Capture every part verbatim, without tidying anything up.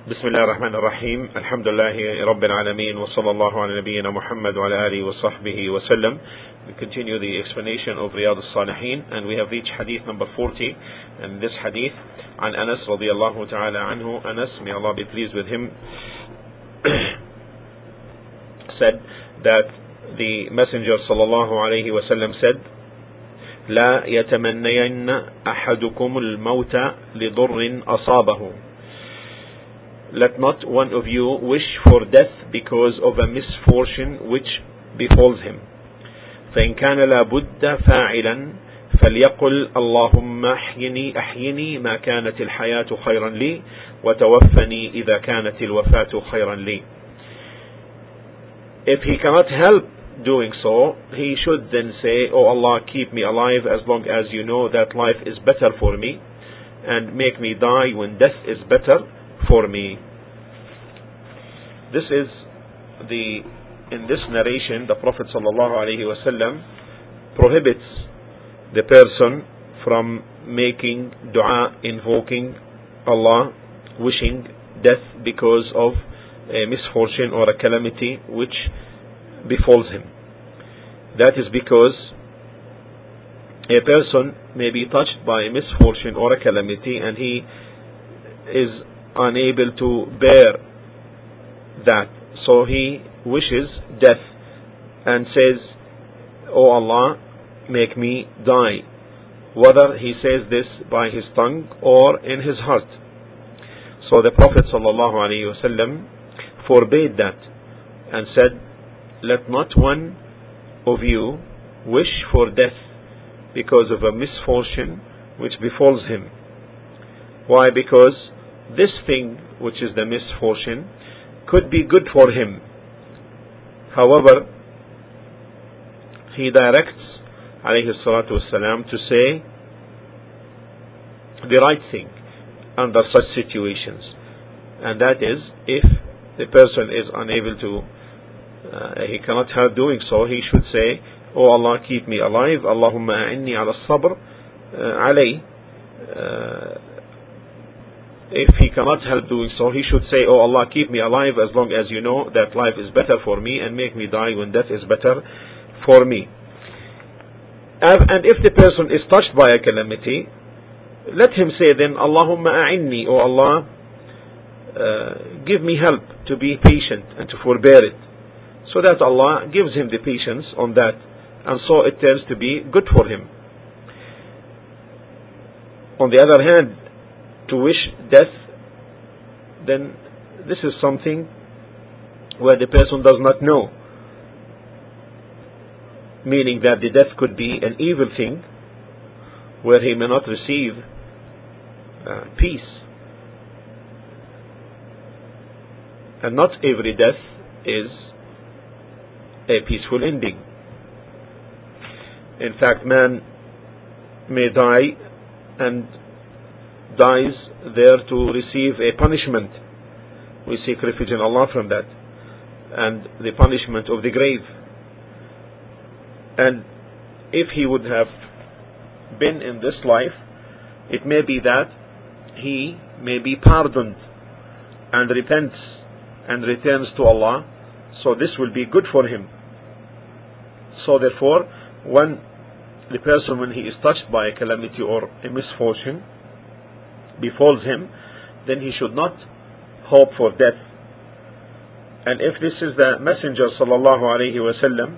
بسم الله الرحمن الرحيم الحمد لله رب العالمين وصلى الله على نبينا محمد وعلى آله وصحبه وسلم. We continue the explanation of Riyadh al-Salihin and we have reached hadith number forty, and this hadith عن أنس رضي الله تعالى عنه, Anas, may Allah be pleased with him, said that the Messenger صلى الله عليه وسلم said, لا يتمنين أحدكم الموت لضر أصابه. Let not one of you wish for death because of a misfortune which befalls him. فإن كان لا بد فاعلا فليقل اللهم أحيني أحيني ما كانت الحياة خيرا لي وتوفني إذا كانت الوفاة خيرا لي. If he cannot help doing so, he should then say, Oh Allah, keep me alive as long as you know that life is better for me, and make me die when death is better for me. This is the, in this narration, the Prophet sallallahu alaihi wasallam prohibits the person from making dua, invoking Allah, wishing death because of a misfortune or a calamity which befalls him. That is because a person may be touched by a misfortune or a calamity and he is unable to bear that, so he wishes death and says, Oh Allah, make me die, whether he says this by his tongue or in his heart. So the Prophet sallallahu alaihi wasallam forbade that and said, let not one of you wish for death because of a misfortune which befalls him. Why? Because this thing, which is the misfortune, could be good for him. However, he directs alayhi salatu wassalam to say the right thing under such situations, and that is, if the person is unable to, uh, he cannot help doing so, he should say, Oh Allah, keep me alive, Allahumma a'inni ala sabr alay. If he cannot help doing so, he should say, Oh Allah, keep me alive as long as you know that life is better for me, and make me die when death is better for me. And if the person is touched by a calamity, let him say then, Allahumma a'inni, Oh Allah, uh, give me help to be patient and to forbear it, so that Allah gives him the patience on that, and so it turns to be good for him. On the other hand, to wish death, then this is something where the person does not know, meaning that the death could be an evil thing where he may not receive uh, peace. And not every death is a peaceful ending. In fact, man may die and dies there to receive a punishment. We seek refuge in Allah from that, and the punishment of the grave. And if he would have been in this life, it may be that he may be pardoned and repents and returns to Allah, so this will be good for him. So therefore, when the person, when he is touched by a calamity or a misfortune befalls him, then he should not hope for death. And if this is the Messenger sallallahu alaihi wasallam,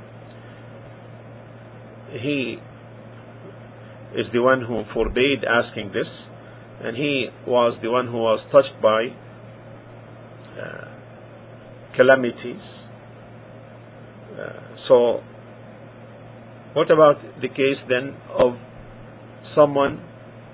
he is the one who forbade asking this, and he was the one who was touched by uh, calamities. Uh, so what about the case then of someone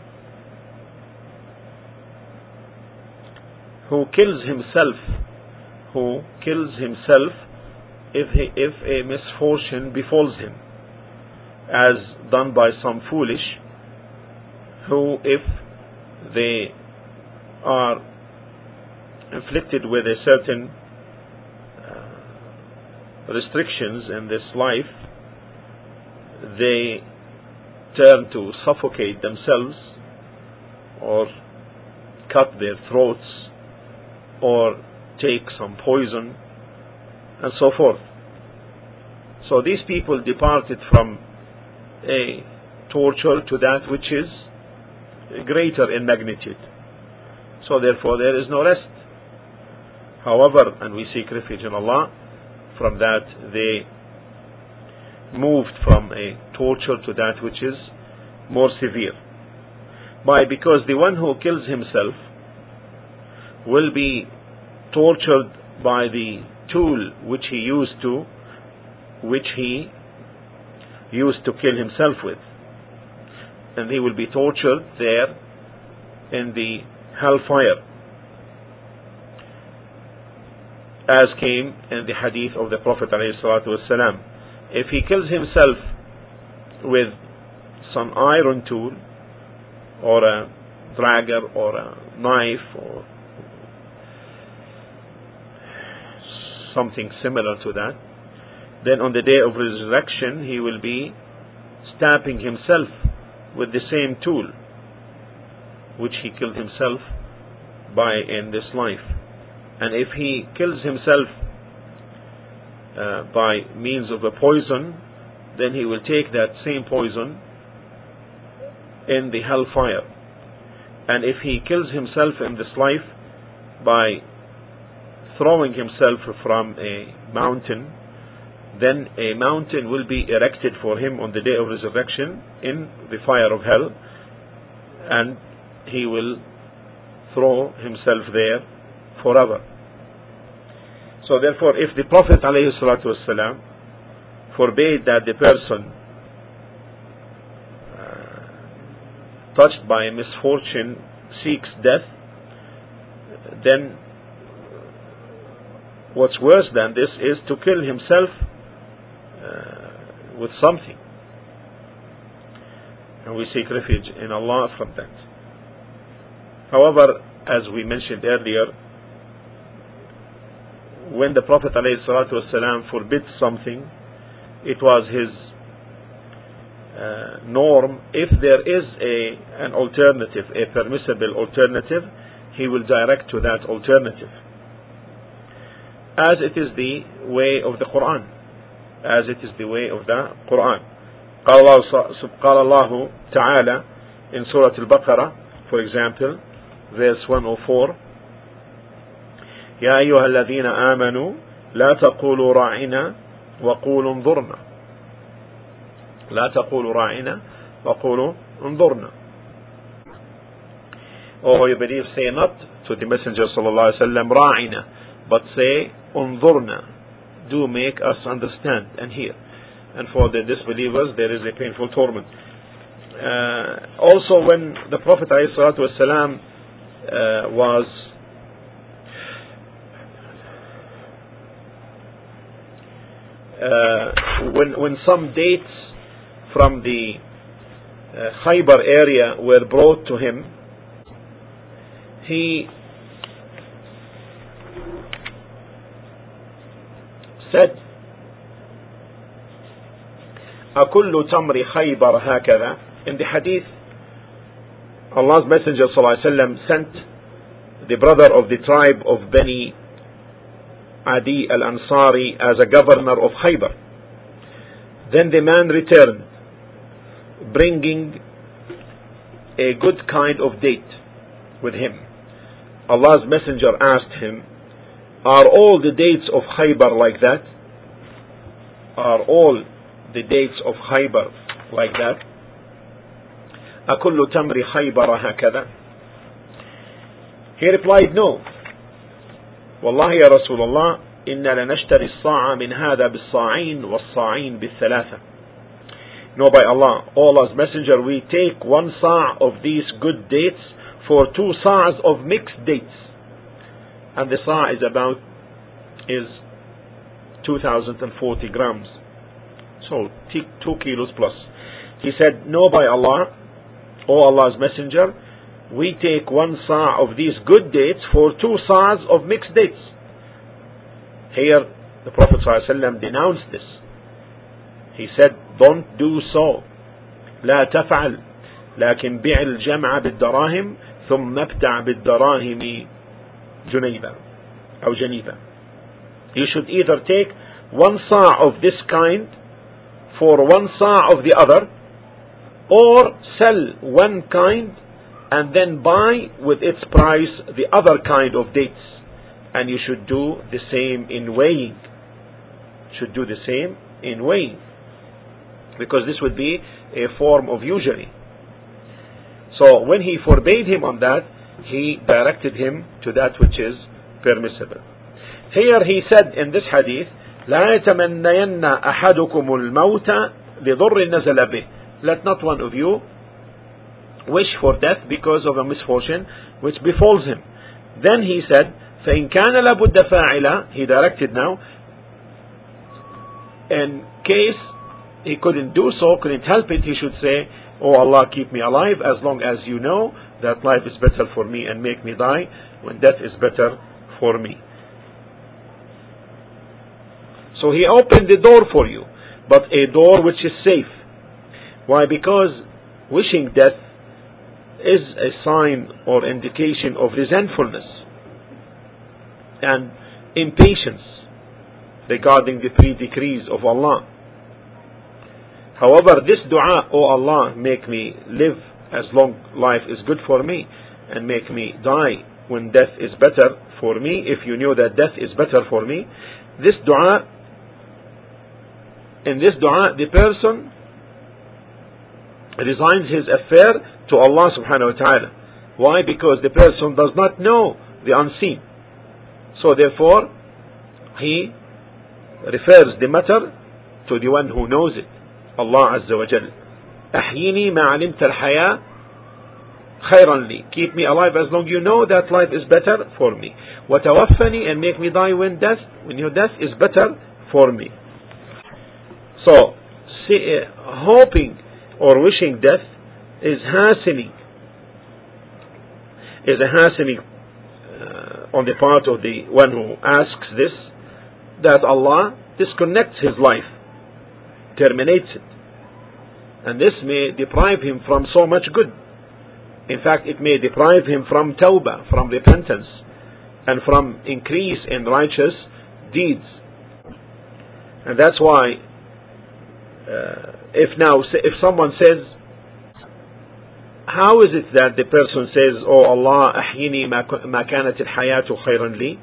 who kills himself, who kills himself if he, if a misfortune befalls him, as done by some foolish, who, if they are inflicted with a certain uh, restrictions in this life, they turn to suffocate themselves or cut their throats or take some poison, and so forth. So these people departed from a torture to that which is greater in magnitude. So therefore there is no rest. However, and we seek refuge in Allah from that, they moved from a torture to that which is more severe. Why? Because the one who kills himself will be tortured by the tool which he used to which he used to kill himself with, and he will be tortured there in the hellfire, as came in the hadith of the Prophet ﷺ. If he kills himself with some iron tool or a dagger or a knife or something similar to that, then on the day of resurrection he will be stabbing himself with the same tool which he killed himself by in this life. And if he kills himself uh, by means of a poison, then he will take that same poison in the hellfire. And if he kills himself in this life by throwing himself from a mountain, then a mountain will be erected for him on the day of resurrection in the fire of hell, and he will throw himself there forever. So therefore, if the Prophet ﷺ forbade that the person uh, touched by a misfortune seeks death, then what's worse than this is to kill himself uh, with something. And we seek refuge in Allah from that. However, as we mentioned earlier, when the Prophet ﷺ forbids something, it was his uh, norm. If there is a an alternative, a permissible alternative, he will direct to that alternative, as it is the way of the Quran, as it is the way of the Quran. قال الله تعالى in Surah Al-Baqarah, for example, verse one oh four, يا أيها الذين آمنوا لا تقولوا راعنا وقولوا انظرنا لا تقولوا راعنا وقولوا انظرنا. Oh, you believe, say not to the Messenger sallallahu alaihi wasallam راعنا, but say انظرنا, do make us understand and hear. And for the disbelievers there is a painful torment. Uh, also, when the Prophet ﷺ uh, was uh, when when some dates from the uh, Khaybar area were brought to him, he said, أكل تمر خيبر هكذا. In the hadith, Allah's Messenger ﷺ sent the brother of the tribe of Bani Adi al-Ansari as a governor of Khaybar. Then the man returned, bringing a good kind of date with him. Allah's Messenger asked him, are all the dates of Khaybar like that? Are all the dates of Khaybar like that? أكل تمر خيبر هكذا. He replied, no. والله يا رسول الله إنا لنشتري الصاع من هذا بالصاعين والصاعين بالثلاثة. No, by Allah, Allah's Messenger, we take one sa' of these good dates for two sa's of mixed dates. And the sa' is about is two thousand forty grams. So two kilos plus. He said, no, by Allah, O Allah's Messenger, we take one sa' of these good dates for two sa's of mixed dates. Here the Prophet ﷺ denounced this. He said, don't do so. لا تفعل لكن بيع الجمع بالدراهم ثم ابتع بالدراهم جنيبا. أو جنيبة. You should either take one sa' of this kind for one sa' of the other, or sell one kind and then buy with its price the other kind of dates. And you should do the same in weighing. Should do the same in weighing, because this would be a form of usury. So when he forbade him on that, he directed him to that which is permissible. Here he said in this hadith, لا يتمنين أحدكم الموت لضر نزل به. Let not one of you wish for death because of a misfortune which befalls him. Then he said, فإن كان لابد فاعلا, he directed now, in case he couldn't do so, couldn't help it, he should say, oh Allah, keep me alive as long as you know that life is better for me, and make me die when death is better for me. So he opened the door for you, but a door which is safe. Why? Because wishing death is a sign or indication of resentfulness and impatience regarding the three decrees of Allah. However, this dua, oh Allah, make me live as long life is good for me, and make me die when death is better for me, if you knew that death is better for me, this dua, in this dua, the person resigns his affair to Allah subhanahu wa ta'ala. Why? Because the person does not know the unseen. So therefore, he refers the matter to the one who knows it, Allah Azza wa Jal. أحيني ما علمت الحياة خيرا لي. Keep me alive as long you know that life is better for me. وتوفني, and make me die when death, when your death is better for me. So, see, uh, hoping or wishing death is hastening, is a hastening uh, on the part of the one who asks this, that Allah disconnects his life, terminates it. And this may deprive him from so much good. In fact, it may deprive him from tawbah, from repentance, and from increase in righteous deeds. And that's why uh, if now, if someone says, how is it that the person says, oh Allah, أحيني ما كانت الحياة خيرا لي?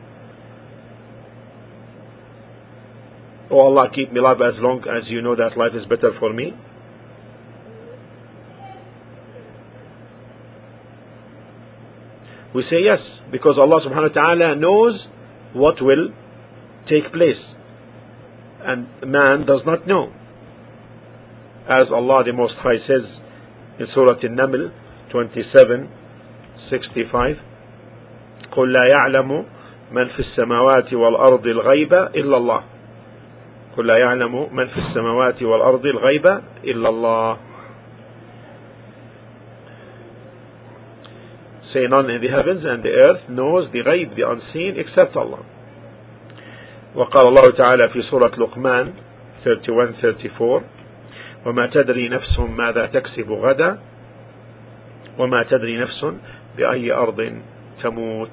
Oh Allah, keep me alive as long as you know that life is better for me. We say yes, because Allah subhanahu wa ta'ala knows what will take place, and man does not know. As Allah the Most High says in Surah An-Naml twenty-seven sixty-five, قُلْ لَا يَعْلَمُ مَنْ فِي السَّمَاوَاتِ وَالْأَرْضِ الْغَيْبَ إِلَّا اللَّهِ قُلْ لَا يَعْلَمُ مَنْ فِي السَّمَاوَاتِ وَالْأَرْضِ الْغَيْبَ إِلَّا اللَّهِ. Say, none in the heavens and the earth knows the غيب, the unseen, except Allah. وقال الله تعالى في سورة لقمان thirty-one thirty-four, وما تدري نفس ماذا تكسب غدا وما تدري نفس بأي أرض تموت.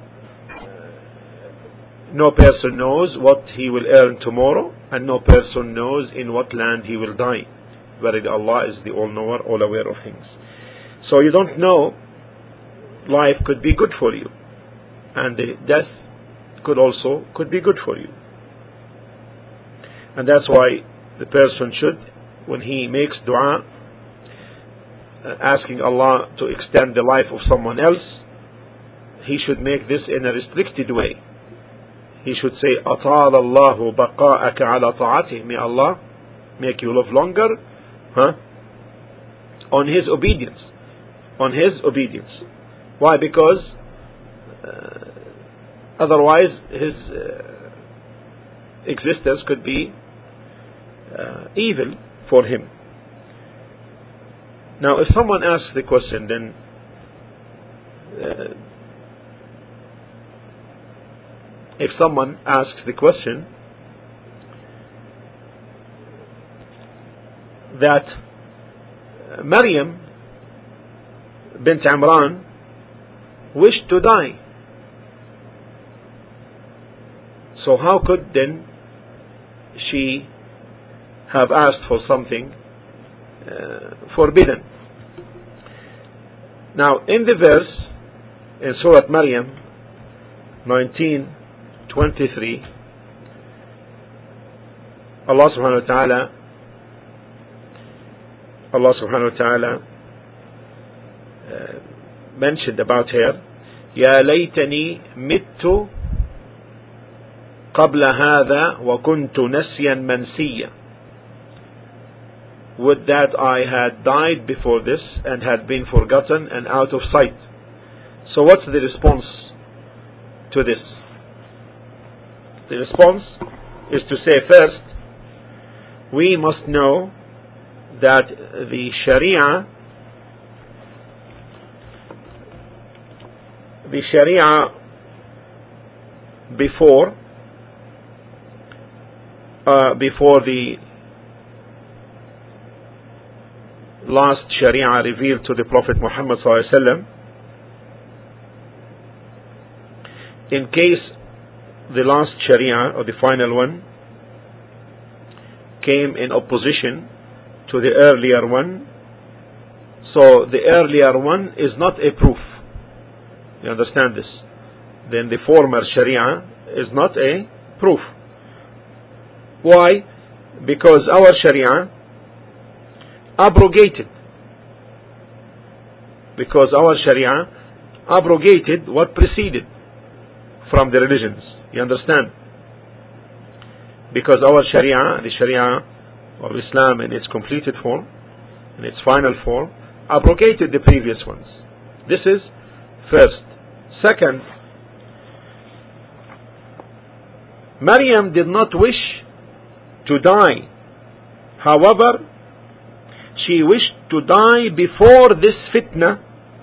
No person knows what he will earn tomorrow, and no person knows in what land he will die. Verily Allah is the all-knower, all-aware of things. So you don't know. Life could be good for you, and the death could also could be good for you. And that's why the person should, when he makes dua, uh, asking Allah to extend the life of someone else, he should make this in a restricted way. He should say, أطال الله بقاءك على طاعته. May Allah make you live longer, huh? On His obedience, on His obedience. Why? Because uh, otherwise his uh, existence could be uh, evil for him. Now, if someone asks the question, then uh, if someone asks the question that Maryam bint Imran wished to die, So how could then she have asked for something uh, forbidden? Now in the verse in Surah Maryam nineteen twenty-three, Allah subhanahu wa ta'ala Allah subhanahu wa ta'ala uh, mentioned about her, يا ليتني مت قبل هذا وكنت نسيا منسيا. Would that I had died before this and had been forgotten and out of sight. So what's the response to this? The response is to say, first, we must know that the Sharia the Sharia before uh, before the last Sharia revealed to the Prophet Muhammad sallallahu alaihi wasallam, in case the last Sharia or the final one came in opposition to the earlier one, so the earlier one is not a proof. You understand this? Then the former Sharia is not a proof. Why? Because our Sharia abrogated. Because our Sharia abrogated what preceded from the religions. You understand? Because our Sharia, the Sharia of Islam in its completed form, in its final form, abrogated the previous ones. This is first. Second, Maryam did not wish to die. However, she wished to die before this fitna,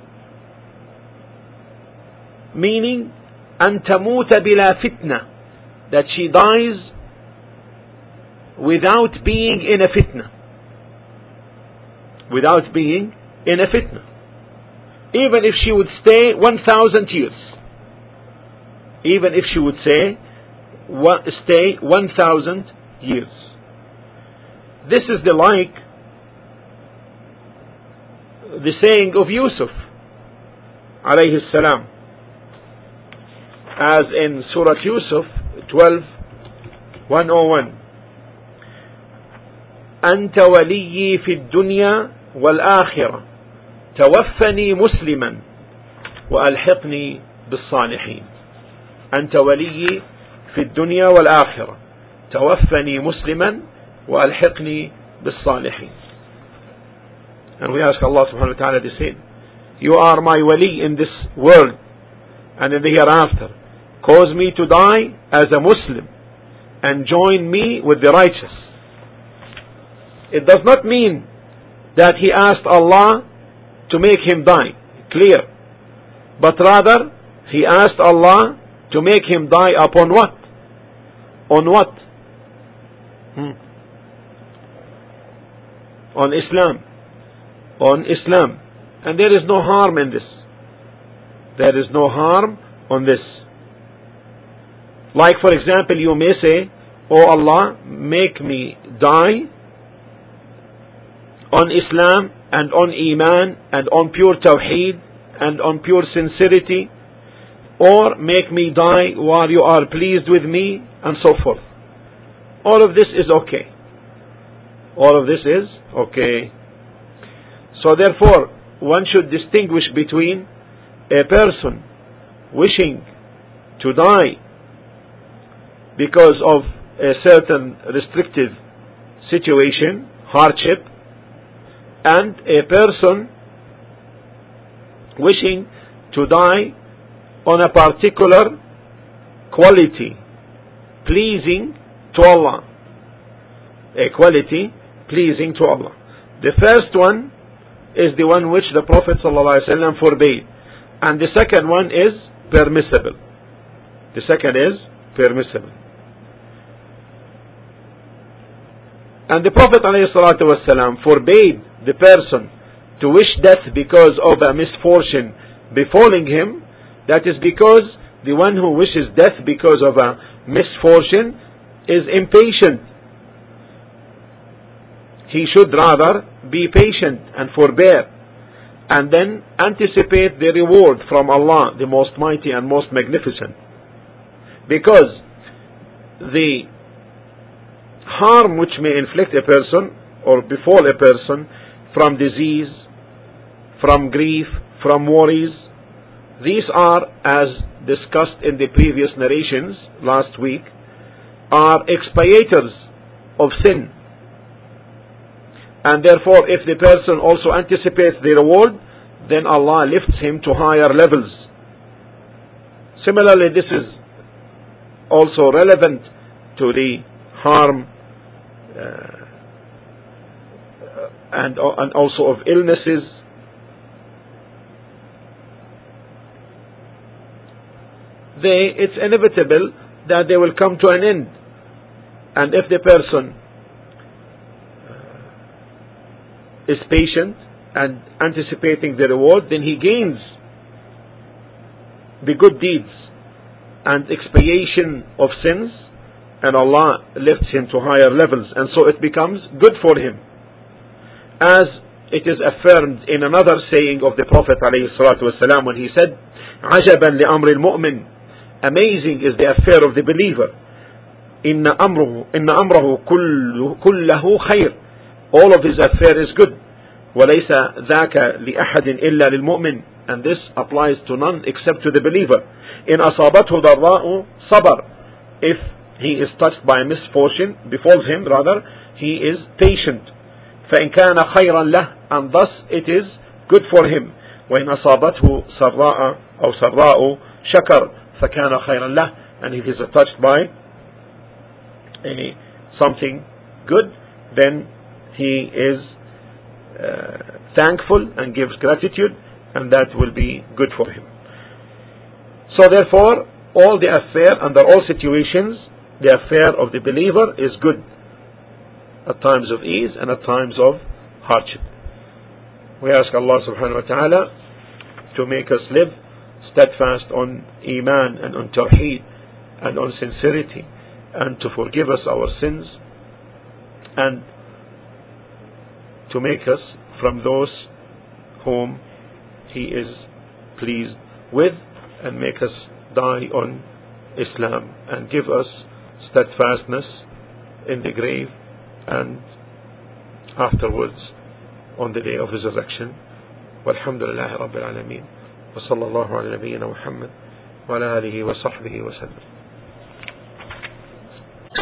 meaning أن تموت بلا fitna, that she dies without being in a fitna. Without being in a fitna. Even if she would stay one thousand years. Even if she would say, stay one thousand years. This is the like, the saying of Yusuf, alayhi salam, as in Surah Yusuf twelve one oh one. أنت ولي في الدنيا والآخرة توفني مسلما وألحقني بالصالحين. أنت ولي في الدنيا والآخرة توفني مسلما وألحقني بالصالحين. And we ask Allah subhanahu wa ta'ala the same. You are my wali in this world and in the hereafter. Cause me to die as a Muslim and join me with the righteous. It does not mean that he asked Allah to make him die. Clear. But rather, he asked Allah to make him die upon what? On what? Hmm. On Islam. On Islam. And there is no harm in this. There is no harm on this. Like for example, you may say, Oh Allah, make me die on Islam and on Iman and on pure Tawheed and on pure sincerity, or make me die while you are pleased with me, and so forth. All of this is okay. All of this is okay. So therefore, one should distinguish between a person wishing to die because of a certain restrictive situation, hardship, and a person wishing to die on a particular quality pleasing to Allah. A quality pleasing to Allah. The first one is the one which the Prophet ﷺ forbade, and the second one is permissible. The second is permissible. And the Prophet ﷺ forbade the person to wish death because of a misfortune befalling him. That is because the one who wishes death because of a misfortune is impatient. He should rather be patient and forbear, and then anticipate the reward from Allah, the Most Mighty and Most Magnificent. Because the harm which may inflict a person or befall a person from disease, from grief, from worries, these are, as discussed in the previous narrations last week, are expiators of sin. And therefore, if the person also anticipates the reward, then Allah lifts him to higher levels. Similarly, this is also relevant to the harm uh, and, and also of illnesses. They, it's inevitable that they will come to an end. And if the person is patient and anticipating the reward, then he gains the good deeds and expiation of sins, and Allah lifts him to higher levels, and so it becomes good for him. As it is affirmed in another saying of the Prophet ﷺ when he said, عَجَبًا لِأَمْرِ الْمُؤْمِنِ, amazing is the affair of the believer. إِنَّ أَمْرُهُ إِنَّ أَمْرَهُ كُلَّهُ خَيْرٌ, all of his affair is good. وَلَيْسَ ذَاكَ لِأَحَدٍ إِلَّا لِلْمُؤْمِنِ, and this applies to none except to the believer. إِنْ أَصَابَتْهُ ضَرَّاءُ صَبَرٌ, if he is touched by misfortune, befalls him rather, he is patient. فَإِنْ كَانَ خَيْرًا لَهُ, and thus it is good for him. وَإِنْ أَصَابَتْهُ سَرَّاء أو سَرَّاءُ شَكَرٌ فَكَانَ خَيْرًا لَهُ, and if he is touched by a, something good, then he is uh, thankful and gives gratitude, and that will be good for him. So therefore, all the affair, under all situations, the affair of the believer is good, at times of ease and at times of hardship. We ask Allah subhanahu wa ta'ala to make us live steadfast on Iman and on Tawheed and on sincerity, and to forgive us our sins, and to make us from those whom He is pleased with, and make us die on Islam, and give us steadfastness in the grave and afterwards on the day of resurrection. Walhamdulillahi Rabbil Alameen. Wa sallallahu ala nabiyyina Muhammad wa ala alihi wa sahbihi wa sallam.